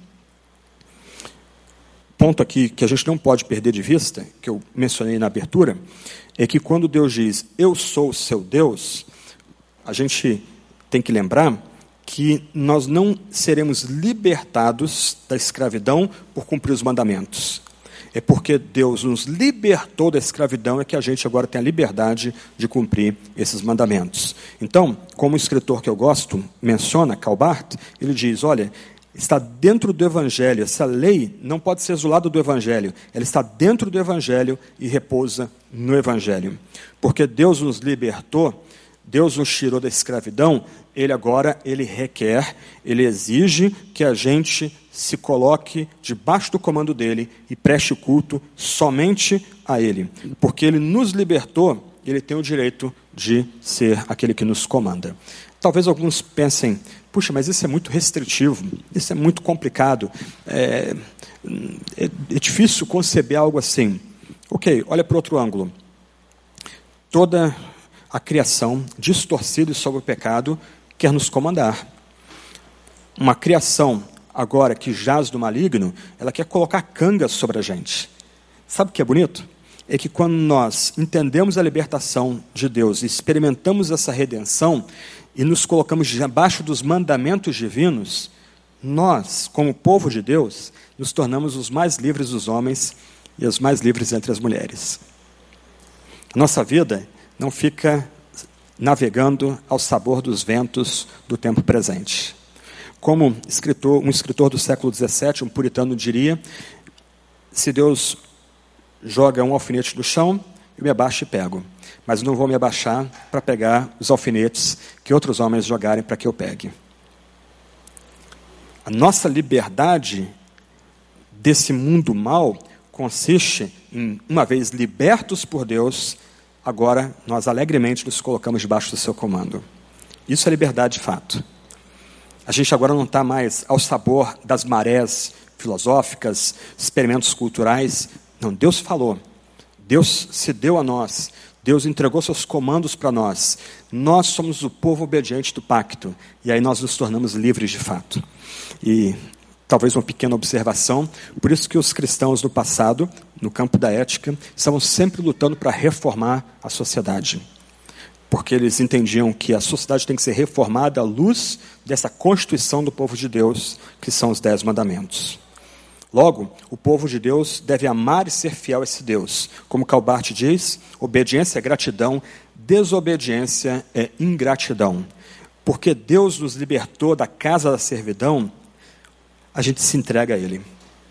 Ponto aqui que a gente não pode perder de vista, que eu mencionei na abertura, é que quando Deus diz, eu sou o seu Deus, a gente tem que lembrar que nós não seremos libertados da escravidão por cumprir os mandamentos. É porque Deus nos libertou da escravidão é que a gente agora tem a liberdade de cumprir esses mandamentos. Então, como o escritor que eu gosto menciona, Karl Barth, ele diz, olha, está dentro do Evangelho. Essa lei não pode ser isolada do Evangelho. Ela está dentro do Evangelho e repousa no Evangelho. Porque Deus nos libertou, Deus nos tirou da escravidão, Ele agora, Ele requer, Ele exige que a gente se coloque debaixo do comando dEle e preste culto somente a Ele. Porque Ele nos libertou, Ele tem o direito de ser aquele que nos comanda. Talvez alguns pensem, puxa, mas isso é muito restritivo, isso é muito complicado, é, é, é difícil conceber algo assim. Ok, olha para outro ângulo. Toda a criação distorcida sobre o pecado quer nos comandar. Uma criação agora que jaz do maligno, ela quer colocar cangas sobre a gente. Sabe o que é bonito? É que quando nós entendemos a libertação de Deus e experimentamos essa redenção e nos colocamos debaixo dos mandamentos divinos, nós, como povo de Deus, nos tornamos os mais livres dos homens e os mais livres entre as mulheres. A nossa vida não fica navegando ao sabor dos ventos do tempo presente. Como escritor, um escritor do século dezessete, um puritano, diria: se Deus joga um alfinete no chão, eu me abaixo e pego. Mas não vou me abaixar para pegar os alfinetes que outros homens jogarem para que eu pegue. A nossa liberdade desse mundo mal consiste em, uma vez libertos por Deus, agora nós alegremente nos colocamos debaixo do seu comando. Isso é liberdade de fato. A gente agora não está mais ao sabor das marés filosóficas, experimentos culturais. Não, Deus falou. Deus se deu a nós. Deus entregou seus comandos para nós. Nós somos o povo obediente do pacto. E aí nós nos tornamos livres de fato. E talvez uma pequena observação. Por isso que os cristãos no passado, no campo da ética, estavam sempre lutando para reformar a sociedade. Porque eles entendiam que a sociedade tem que ser reformada à luz dessa constituição do povo de Deus, que são os dez mandamentos. Logo, o povo de Deus deve amar e ser fiel a esse Deus. Como Calbart diz, obediência é gratidão, desobediência é ingratidão. Porque Deus nos libertou da casa da servidão, a gente se entrega a Ele.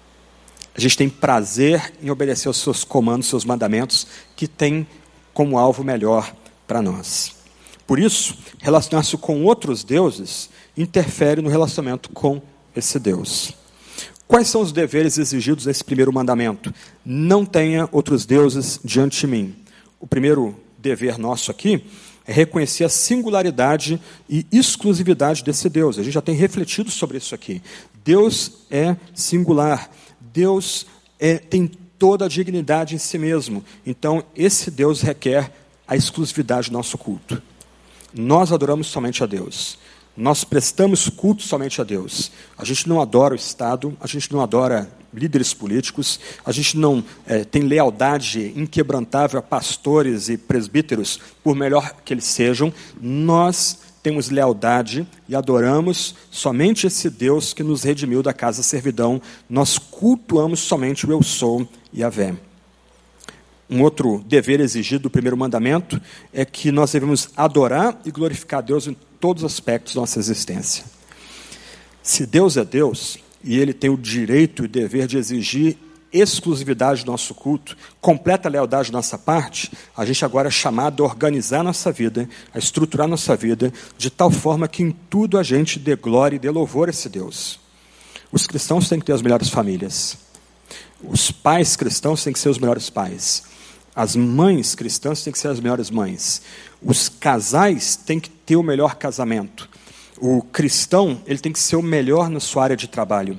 A gente tem prazer em obedecer aos seus comandos, seus mandamentos, que tem como alvo melhor para nós. Por isso, relacionar-se com outros deuses interfere no relacionamento com esse Deus. Quais são os deveres exigidos nesse primeiro mandamento? Não tenha outros deuses diante de mim. O primeiro dever nosso aqui é reconhecer a singularidade e exclusividade desse Deus. A gente já tem refletido sobre isso aqui. Deus é singular. Deus é, tem toda a dignidade em si mesmo. Então, esse Deus requer a exclusividade do nosso culto. Nós adoramos somente a Deus. Nós prestamos culto somente a Deus. A gente não adora o Estado, a gente não adora líderes políticos, a gente não é, tem lealdade inquebrantável a pastores e presbíteros, por melhor que eles sejam. Nós temos lealdade e adoramos somente esse Deus que nos redimiu da casa da servidão. Nós cultuamos somente o Eu Sou e Yahvé. Um outro dever exigido do primeiro mandamento é que nós devemos adorar e glorificar a Deus em todos os aspectos da nossa existência. Se Deus é Deus, e Ele tem o direito e dever de exigir exclusividade do nosso culto, completa lealdade da nossa parte, a gente agora é chamado a organizar a nossa vida, a estruturar a nossa vida, de tal forma que em tudo a gente dê glória e dê louvor a esse Deus. Os cristãos têm que ter as melhores famílias. Os pais cristãos têm que ser os melhores pais. As mães cristãs têm que ser as melhores mães. Os casais têm que ter o melhor casamento. O cristão, ele tem que ser o melhor na sua área de trabalho.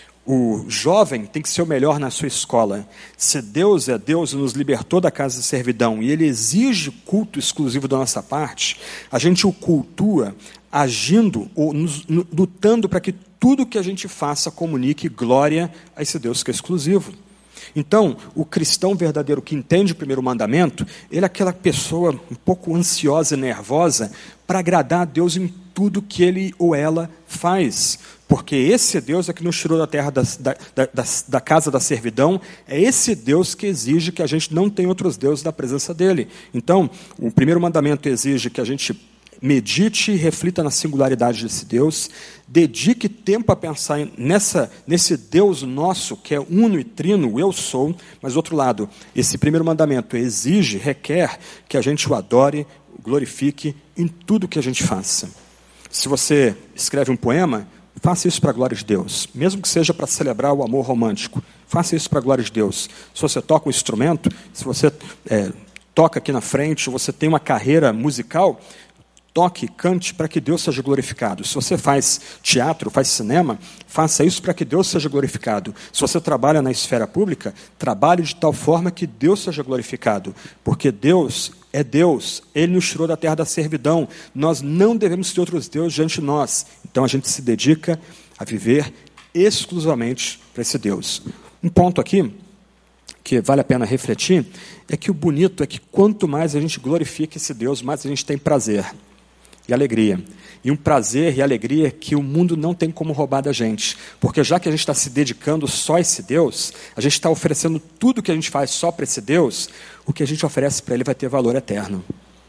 O jovem tem que ser o melhor na sua escola. Se Deus é Deus e nos libertou da casa de servidão e Ele exige culto exclusivo da nossa parte, a gente o cultua agindo ou nos, lutando para que tudo que a gente faça comunique glória a esse Deus que é exclusivo. Então, o cristão verdadeiro que entende o primeiro mandamento, ele é aquela pessoa um pouco ansiosa e nervosa para agradar a Deus em tudo que ele ou ela faz. Porque esse Deus é que nos tirou da terra da, da, da, da casa da servidão, é esse Deus que exige que a gente não tenha outros deuses na presença dele. Então, o primeiro mandamento exige que a gente medite e reflita na singularidade desse Deus, dedique tempo a pensar nessa, nesse Deus nosso, que é uno e trino, o Eu Sou, mas, do outro lado, esse primeiro mandamento exige, requer que a gente o adore, o glorifique em tudo que a gente faça. Se você escreve um poema, faça isso para a glória de Deus, mesmo que seja para celebrar o amor romântico, faça isso para a glória de Deus. Se você toca um instrumento, se você é, toca aqui na frente, ou você tem uma carreira musical, toque, cante para que Deus seja glorificado. Se você faz teatro, faz cinema, faça isso para que Deus seja glorificado. Se você trabalha na esfera pública, trabalhe de tal forma que Deus seja glorificado. Porque Deus é Deus, Ele nos tirou da terra da servidão. Nós não devemos ter outros deuses diante de nós. Então a gente se dedica a viver exclusivamente para esse Deus. Um ponto aqui que vale a pena refletir é que o bonito é que quanto mais a gente glorifica esse Deus, mais a gente tem prazer. e alegria. E um prazer e alegria que o mundo não tem como roubar da gente. Porque já que a gente está se dedicando só a esse Deus, a gente está oferecendo tudo que a gente faz só para esse Deus, o que a gente oferece para Ele vai ter valor eterno.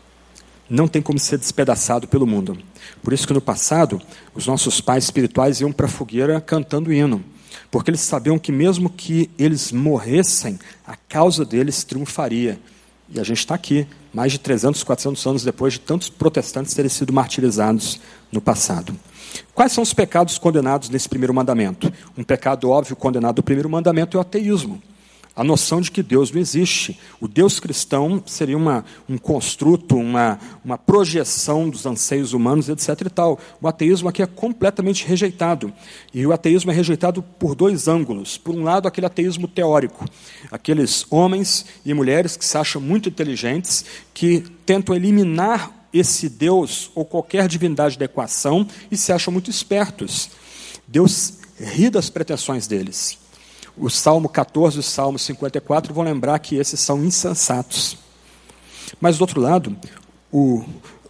Não tem como ser despedaçado pelo mundo. Por isso que no passado, os nossos pais espirituais iam para a fogueira cantando hino. Porque eles sabiam que mesmo que eles morressem, a causa deles triunfaria. E a gente está aqui, mais de trezentos, quatrocentos anos depois de tantos protestantes terem sido martirizados no passado. Quais são os pecados condenados nesse primeiro mandamento? Um pecado óbvio condenado no primeiro mandamento é o ateísmo. A noção de que Deus não existe. O Deus cristão seria uma, um construto, uma, uma projeção dos anseios humanos, etc e tal. O ateísmo aqui é completamente rejeitado. E o ateísmo é rejeitado por dois ângulos. Por um lado, aquele ateísmo teórico. Aqueles homens e mulheres que se acham muito inteligentes, que tentam eliminar esse Deus ou qualquer divindade da equação e se acham muito espertos. Deus ri das pretensões deles. O Salmo quatorze e o Salmo cinquenta e quatro vão lembrar que esses são insensatos. Mas, do outro lado, o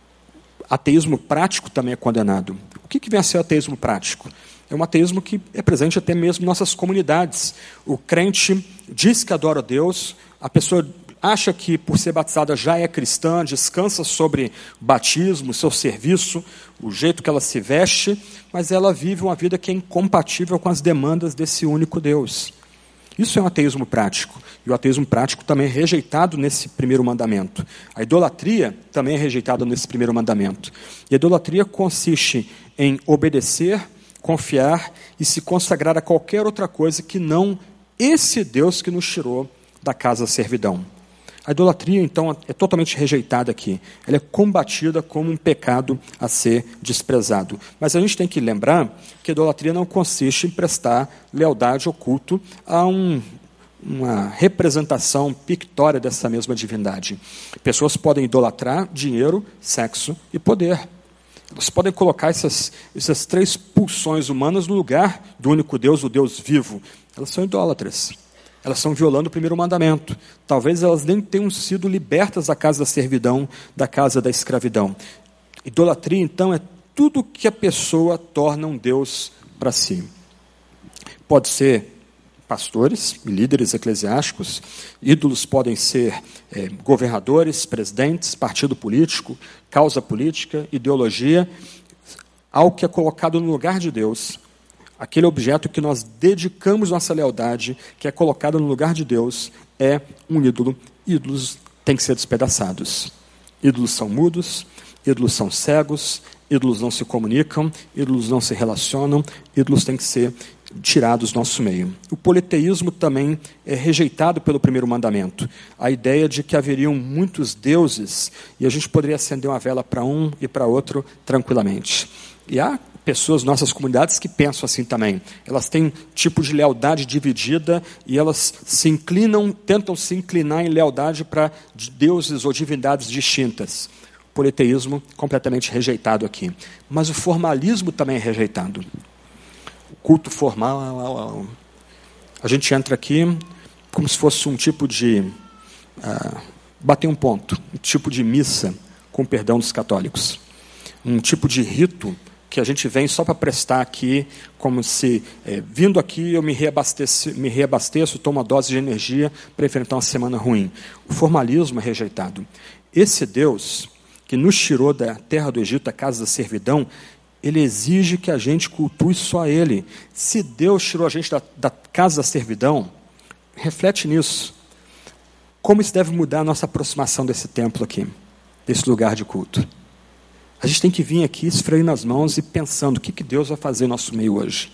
ateísmo prático também é condenado. O que, que vem a ser o ateísmo prático? É um ateísmo que é presente até mesmo em nossas comunidades. O crente diz que adora a Deus, a pessoa acha que, por ser batizada, já é cristã, descansa sobre o batismo, o seu serviço, o jeito que ela se veste, mas ela vive uma vida que é incompatível com as demandas desse único Deus. Isso é um ateísmo prático. E o ateísmo prático também é rejeitado nesse primeiro mandamento. A idolatria também é rejeitada nesse primeiro mandamento. E a idolatria consiste em obedecer, confiar e se consagrar a qualquer outra coisa que não esse Deus que nos tirou da casa da servidão. A idolatria, então, é totalmente rejeitada aqui. Ela é combatida como um pecado a ser desprezado. Mas a gente tem que lembrar que a idolatria não consiste em prestar lealdade ou culto a um, uma representação pictória dessa mesma divindade. Pessoas podem idolatrar dinheiro, sexo e poder. Elas podem colocar essas, essas três pulsões humanas no lugar do único Deus, o Deus vivo. Elas são idólatras. Elas estão violando o primeiro mandamento. Talvez elas nem tenham sido libertas da casa da servidão, da casa da escravidão. Idolatria, então, é tudo que a pessoa torna um Deus para si. Pode ser pastores e líderes eclesiásticos, ídolos podem ser é, governadores, presidentes, partido político, causa política, ideologia, algo que é colocado no lugar de Deus. Aquele objeto que nós dedicamos nossa lealdade, que é colocado no lugar de Deus, é um ídolo. Ídolos têm que ser despedaçados. Ídolos são mudos, ídolos são cegos, ídolos não se comunicam, ídolos não se relacionam, ídolos têm que ser tirados do nosso meio. O politeísmo também é rejeitado pelo primeiro mandamento. A ideia de que haveriam muitos deuses e a gente poderia acender uma vela para um e para outro tranquilamente. E há pessoas, nossas comunidades, que pensam assim também. Elas têm tipo de lealdade dividida e elas se inclinam, tentam se inclinar em lealdade para deuses ou divindades distintas. O politeísmo completamente rejeitado aqui. Mas o formalismo também é rejeitado. O culto formal, a gente entra aqui como se fosse um tipo de uh, bater um ponto, um tipo de missa, com perdão dos católicos. Um tipo de rito que a gente vem só para prestar aqui, como se, é, vindo aqui, eu me reabasteço, me reabasteço, tomo uma dose de energia para enfrentar uma semana ruim. O formalismo é rejeitado. Esse Deus, que nos tirou da terra do Egito, da casa da servidão, ele exige que a gente cultue só Ele. Se Deus tirou a gente da, da casa da servidão, reflete nisso. Como isso deve mudar a nossa aproximação desse templo aqui, desse lugar de culto? A gente tem que vir aqui esfreando as mãos e pensando o que, que Deus vai fazer no nosso meio hoje.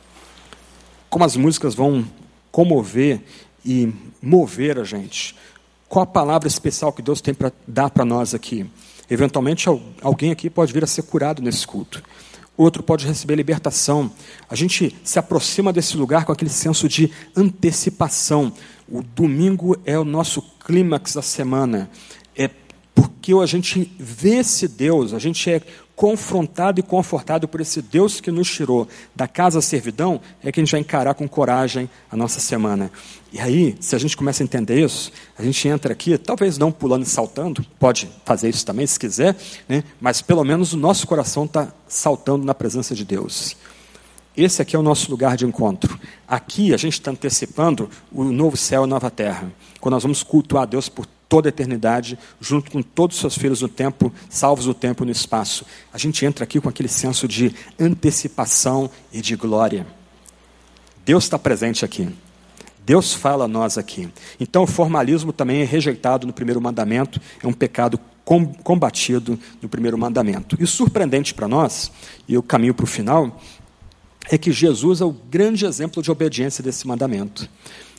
Como as músicas vão comover e mover a gente. Qual a palavra especial que Deus tem para dar para nós aqui? Eventualmente alguém aqui pode vir a ser curado nesse culto. Outro pode receber libertação. A gente se aproxima desse lugar com aquele senso de antecipação. O domingo é o nosso clímax da semana. É porque a gente vê esse Deus, a gente é confrontado e confortado por esse Deus que nos tirou da casa da servidão, é que a gente vai encarar com coragem a nossa semana. E aí, se a gente começa a entender isso, a gente entra aqui, talvez não pulando e saltando, pode fazer isso também se quiser, né? Mas pelo menos o nosso coração está saltando na presença de Deus. Esse aqui é o nosso lugar de encontro. Aqui a gente está antecipando o novo céu e a nova terra, quando nós vamos cultuar a Deus por toda a eternidade, junto com todos os seus filhos no tempo, salvos no tempo e no espaço. A gente entra aqui com aquele senso de antecipação e de glória. Deus está presente aqui. Deus fala a nós aqui. Então o formalismo também é rejeitado no primeiro mandamento, é um pecado combatido no primeiro mandamento. E o surpreendente para nós, e eu caminho para o final, é que Jesus é o grande exemplo de obediência desse mandamento.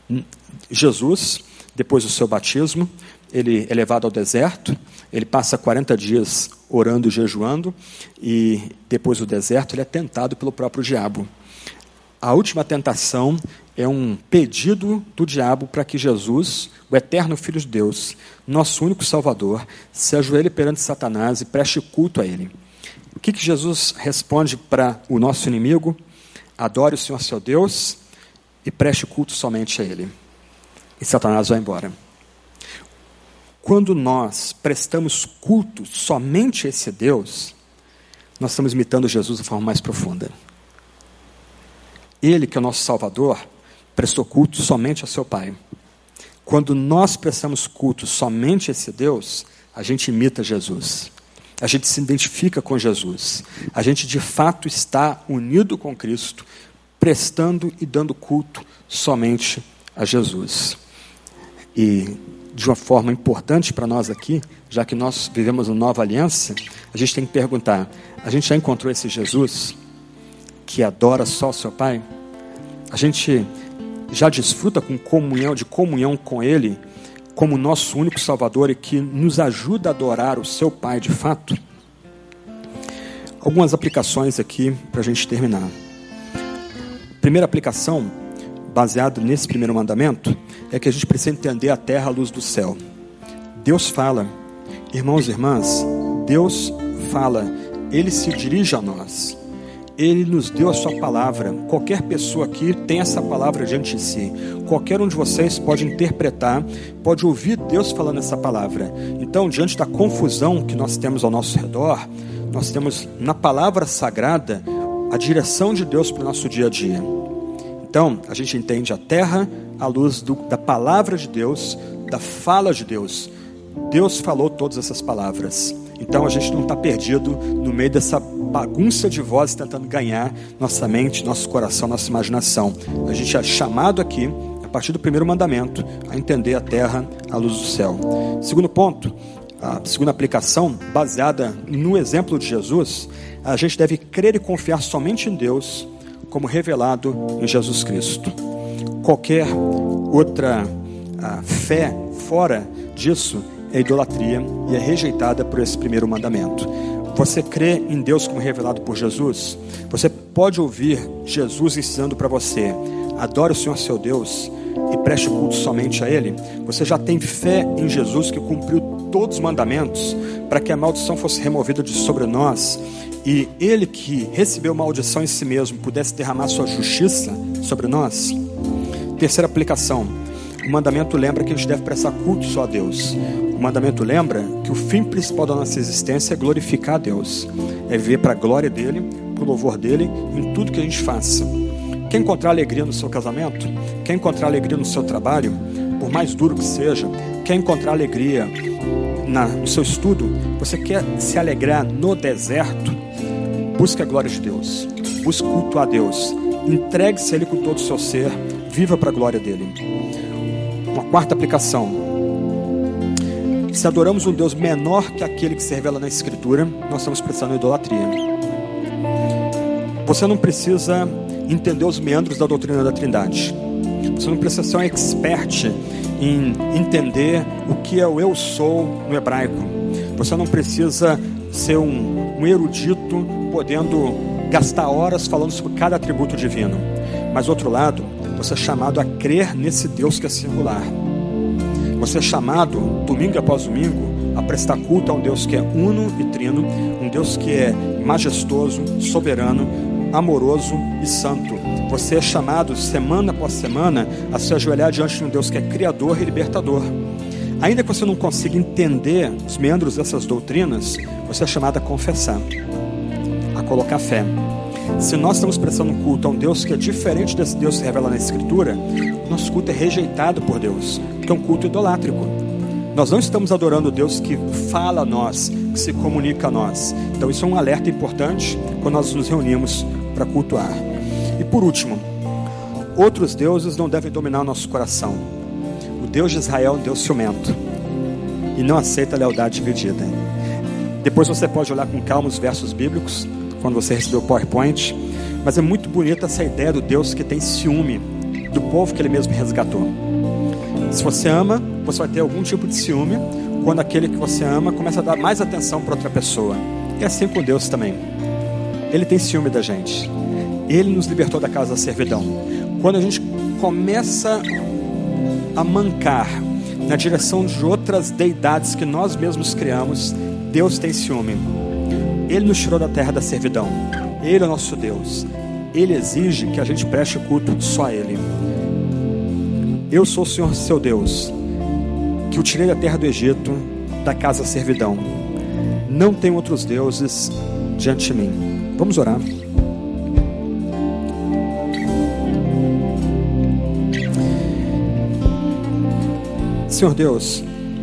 Jesus, depois do seu batismo, ele é levado ao deserto, ele passa quarenta dias orando e jejuando, e depois do deserto ele é tentado pelo próprio diabo. A última tentação é um pedido do diabo para que Jesus, o eterno Filho de Deus, nosso único Salvador, se ajoelhe perante Satanás e preste culto a ele. O que, que Jesus responde para o nosso inimigo? Adore o Senhor seu Deus e preste culto somente a ele. E Satanás vai embora. Quando nós prestamos culto somente a esse Deus, nós estamos imitando Jesus de forma mais profunda. Ele, que é o nosso Salvador, prestou culto somente a seu Pai. Quando nós prestamos culto somente a esse Deus, a gente imita Jesus. A gente se identifica com Jesus. A gente, de fato, está unido com Cristo, prestando e dando culto somente a Jesus. E, de uma forma importante para nós aqui, já que nós vivemos uma nova aliança, a gente tem que perguntar, a gente já encontrou esse Jesus que adora só o seu Pai? A gente já desfruta com comunhão, de comunhão com Ele, como nosso único Salvador e que nos ajuda a adorar o seu Pai de fato? Algumas aplicações aqui para a gente terminar. Primeira aplicação, baseada nesse primeiro mandamento, é que a gente precisa entender a terra à luz do céu. Deus fala, irmãos e irmãs, Deus fala, Ele se dirige a nós. Ele nos deu a sua palavra. Qualquer pessoa aqui tem essa palavra diante de si. Qualquer um de vocês pode interpretar, pode ouvir Deus falando essa palavra. Então, diante da confusão que nós temos ao nosso redor, nós temos na palavra sagrada a direção de Deus para o nosso dia a dia. Então, a gente entende a terra à luz do, da palavra de Deus, da fala de Deus. Deus falou todas essas palavras. Então, a gente não está perdido no meio dessa bagunça de vozes tentando ganhar nossa mente, nosso coração, nossa imaginação. A gente é chamado aqui, a partir do primeiro mandamento, a entender a terra à luz do céu. Segundo ponto, a segunda aplicação, baseada no exemplo de Jesus, a gente deve crer e confiar somente em Deus, como revelado em Jesus Cristo. Qualquer outra a, fé fora disso é idolatria e é rejeitada por esse primeiro mandamento. Você crê em Deus como revelado por Jesus? Você pode ouvir Jesus ensinando para você: adore o Senhor seu Deus e preste culto somente a Ele. Você já tem fé em Jesus que cumpriu todos os mandamentos para que a maldição fosse removida de sobre nós, e Ele que recebeu maldição em si mesmo pudesse derramar sua justiça sobre nós? Terceira aplicação, o mandamento lembra que a gente deve prestar culto só a Deus. O mandamento lembra que o fim principal da nossa existência é glorificar a Deus, é viver para a glória dEle, para o louvor dEle em tudo que a gente faça. Quer encontrar alegria no seu casamento? Quer encontrar alegria no seu trabalho? Por mais duro que seja. Quer encontrar alegria na, no seu estudo? Você quer se alegrar no deserto? Busque a glória de Deus, busque culto a Deus, entregue-se a Ele com todo o seu ser, viva para a glória dEle. Uma quarta aplicação: se adoramos um Deus menor que aquele que se revela na Escritura, nós estamos pensando em idolatria. Você não precisa entender os meandros da doutrina da Trindade. Você não precisa ser um expert em entender o que é o eu sou no hebraico. Você não precisa ser um, um erudito podendo gastar horas falando sobre cada atributo divino. Mas, do outro lado, você é chamado a crer nesse Deus que é singular. Você é chamado, domingo após domingo, a prestar culto a um Deus que é uno e trino, um Deus que é majestoso, soberano, amoroso e santo. Você é chamado semana após semana a se ajoelhar diante de um Deus que é criador e libertador. Ainda que você não consiga entender os meandros dessas doutrinas, você é chamado a confessar, a colocar fé. Se nós estamos prestando um culto a um Deus que é diferente desse Deus que se revela na Escritura, nosso culto é rejeitado por Deus, que é um culto idolátrico. Nós não estamos adorando o Deus que fala a nós, que se comunica a nós. Então isso é um alerta importante quando nós nos reunimos para cultuar. E por último, outros deuses não devem dominar o nosso coração. O Deus de Israel é um Deus ciumento e não aceita a lealdade dividida. Depois você pode olhar com calma os versos bíblicos quando você recebeu o PowerPoint, mas é muito bonita essa ideia do Deus que tem ciúme do povo que ele mesmo resgatou. Se você ama, você vai ter algum tipo de ciúme quando aquele que você ama começa a dar mais atenção para outra pessoa. É assim com Deus também. Ele tem ciúme da gente. Ele nos libertou da casa da servidão. Quando a gente começa a mancar na direção de outras deidades que nós mesmos criamos, Deus tem ciúme. Ele nos tirou da terra da servidão. Ele é o nosso Deus. Ele exige que a gente preste culto só a Ele. Eu sou o Senhor seu Deus, que o tirei da terra do Egito, da casa da servidão. Não tem outros deuses diante de mim. Vamos orar. Senhor Deus,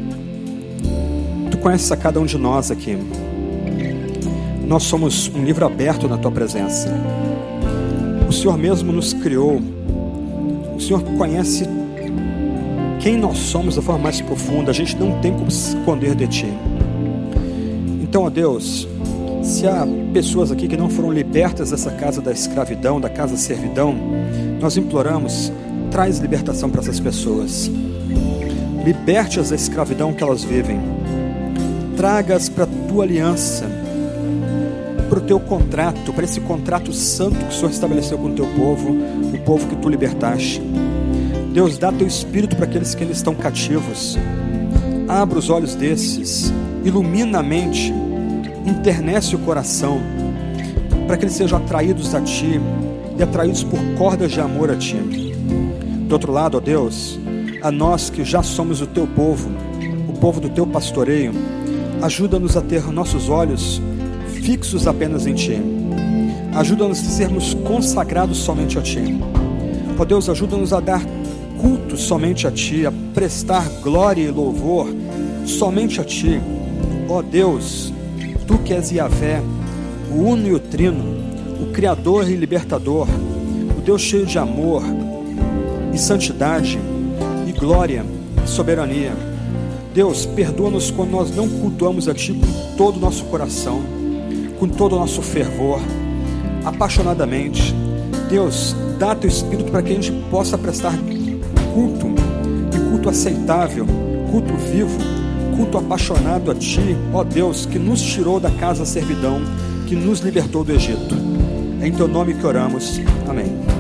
Tu conheces a cada um de nós aqui. Nós somos um livro aberto na Tua presença. O Senhor mesmo nos criou. O Senhor conhece quem nós somos da forma mais profunda. A gente não tem como se esconder de Ti. Então, ó Deus, se há pessoas aqui que não foram libertas dessa casa da escravidão, da casa da servidão, nós imploramos, traz libertação para essas pessoas. Liberte-as da escravidão que elas vivem. Traga-as para a Tua aliança, para o Teu contrato, para esse contrato santo que o Senhor estabeleceu com o Teu povo, o povo que Tu libertaste. Deus, dá Teu Espírito para aqueles que ainda estão cativos. Abra os olhos desses, ilumina a mente, internece o coração, para que eles sejam atraídos a Ti e atraídos por cordas de amor a Ti. Do outro lado, ó Deus, a nós que já somos o Teu povo, o povo do Teu pastoreio, ajuda-nos a ter nossos olhos fixos apenas em Ti. Ajuda-nos a sermos consagrados somente a Ti. Ó Deus, ajuda-nos a dar culto somente a Ti, a prestar glória e louvor somente a Ti. Ó Deus, Tu que és Yahvé, o uno e o trino, o Criador e Libertador, o Deus cheio de amor e santidade e glória e soberania. Deus, perdoa-nos quando nós não cultuamos a Ti com todo o nosso coração, com todo o nosso fervor, apaixonadamente. Deus, dá Teu Espírito para que a gente possa prestar culto, e culto aceitável, culto vivo, culto apaixonado a Ti, ó Deus, que nos tirou da casa da servidão, que nos libertou do Egito. É em Teu nome que oramos. Amém.